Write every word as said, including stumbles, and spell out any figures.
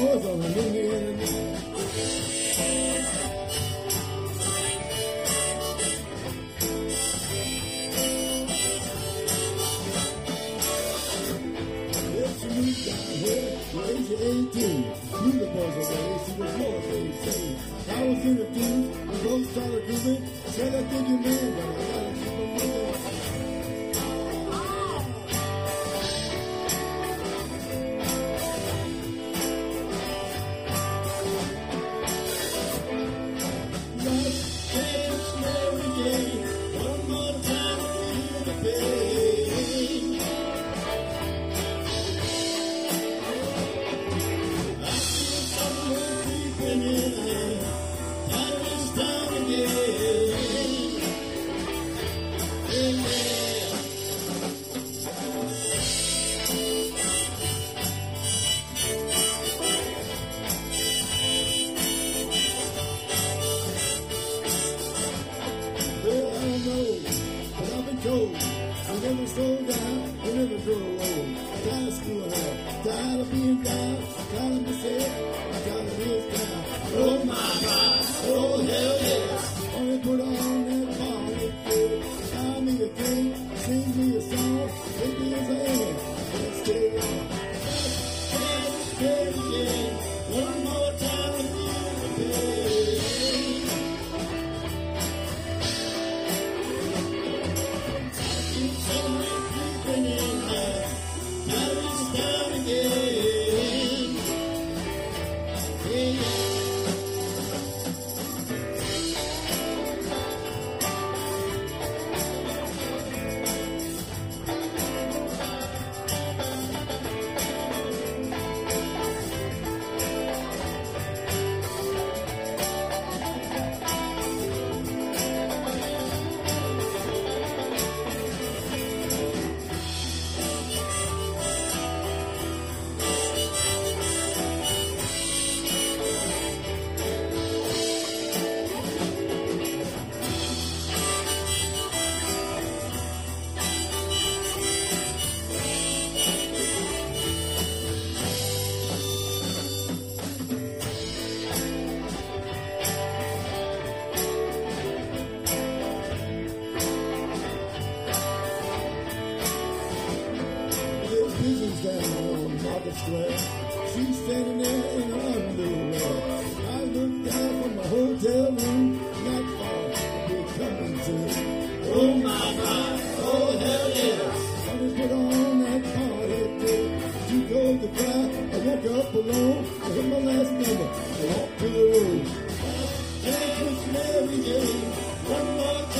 boys are ringing again. If you move down here, raise your eighteen. Move the boys away, see the boys they say. I was in the dudes, the boys started grooving. Said I think you man, but I gotta keep them moving. She's standing there in her underwear. I looked down from the hotel room, not far, we're coming to. Oh my God, oh hell yes. I just put on that party day. She drove the car, I woke up alone. I hit my last number, I walked to the road. Dance with Mary Jane, one more time.